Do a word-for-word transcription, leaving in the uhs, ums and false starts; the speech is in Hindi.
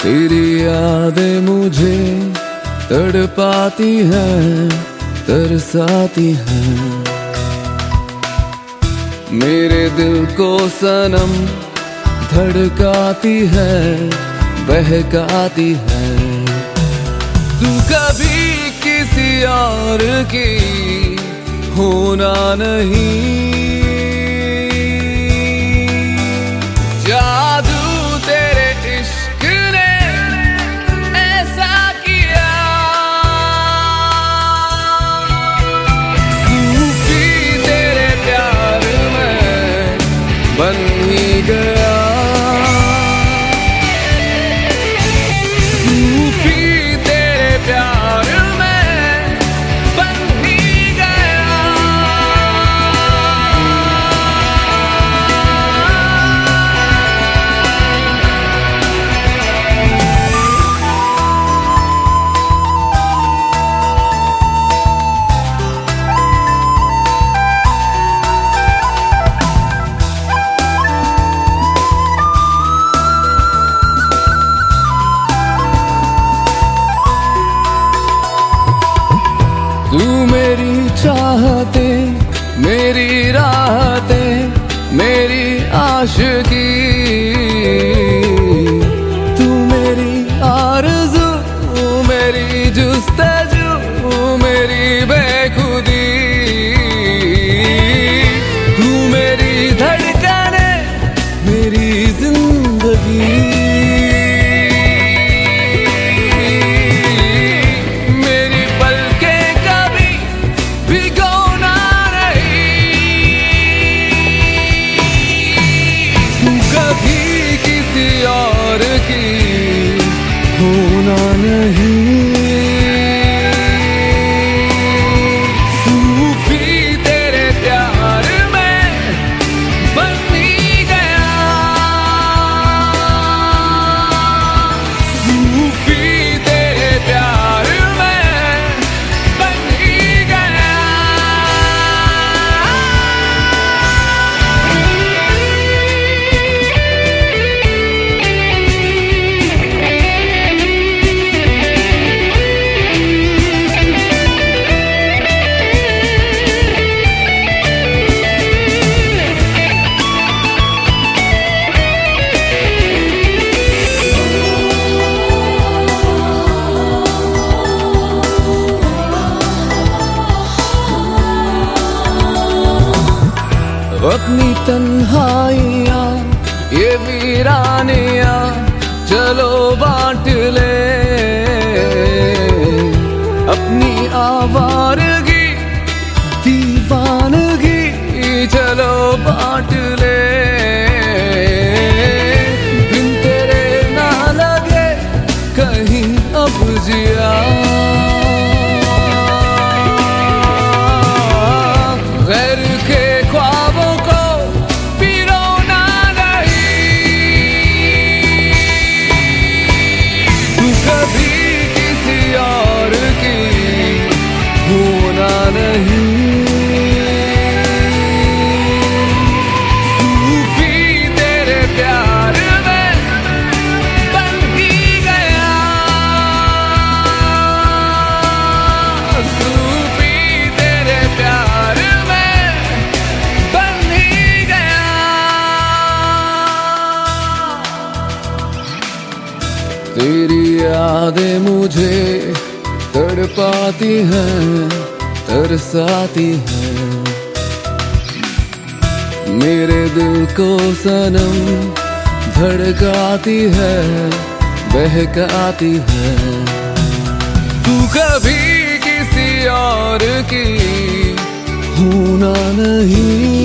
तेरी यादें मुझे तड़पाती हैं, तरसाती हैं। मेरे दिल को सनम धड़काती है, बहकाती है। तू कभी किसी और की होना नहीं, जादू तेरे इश्क ने ऐसा किया। सूफी तेरे प्यार में बन ही गया। सूफी तेरे प्यार में बन ही गया। तू मेरी चाहते, मेरी राहतें, मेरी आशिकी। तू मेरी आरज़ू, मेरी जुस्तजू, मेरी बेखुदी। तू मेरी धड़कने, मेरी जिंदगी। और की होना नहीं। सूफी तेरे प्यार में बन ही गया। सूफी तेरे प्यार में बन ही गया। अपनी तन्हाइयाँ ये वीरानियाँ चलो बांट ले। अपनी आवारगी दीवानगी चलो बांट ले। बिन तेरे ना लगे कहीं अब जिया। गैर के ख्वाबों को पिरोना नहीं। तू कभी किसी और की होना नहीं। सूफी तेरे प्यार में बन ही गया। सूफी तेरे प्यार तेरी यादें मुझे तड़पाती हैं, तरसाती हैं। मेरे दिल को सनम धड़काती है, बहकाती है। तू कभी किसी और की होना नहीं।